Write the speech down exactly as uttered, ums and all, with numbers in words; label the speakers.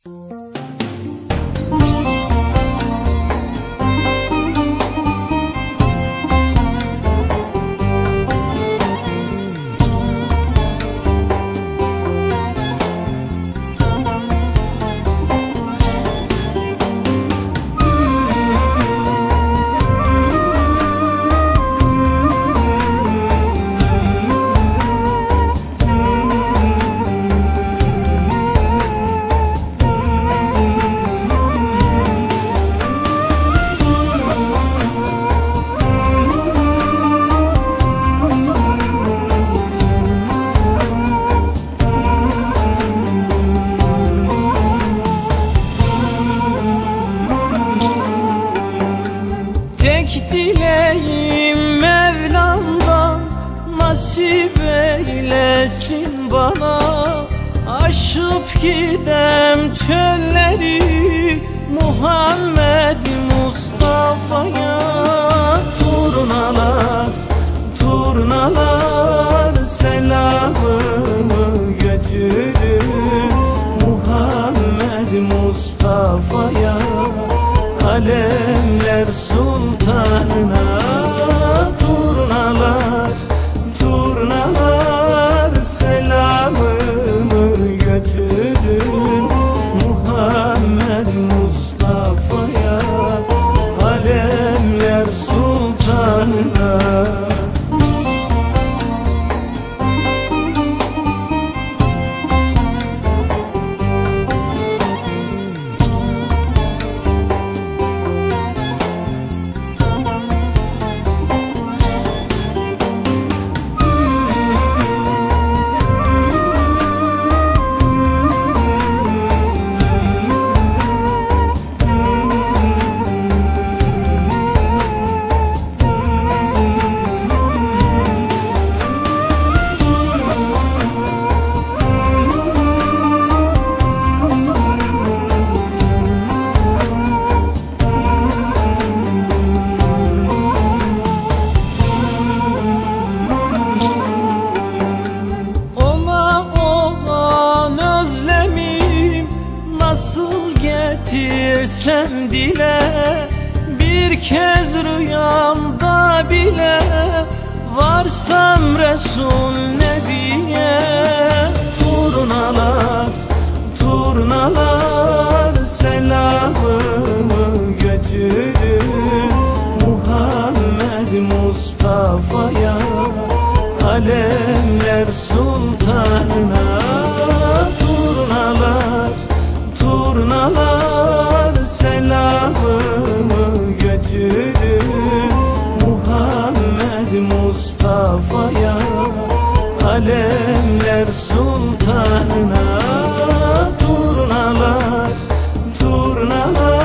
Speaker 1: Dileğim Mevlam'dan nasip eylesin bana, aşıp gidem çölleri Muhammed Mustafa'ya. Turnalar, turnalar selamımı götürün Muhammed Mustafa'ya, alemler sultanına. Turnalar, turnalar selamımı götürün Muhammed Mustafa'ya, alemler sultanına. Getirsem dile bir kez rüyamda bile, varsam Resul Nebiye. Turnalar, turnalar selamımı götürün Muhammed Mustafa'ya, alemler sultanına. Turnalar, turnalar selamımı götürün Muhammed Mustafa'ya, alemler sultanına. Turnalar, turnalar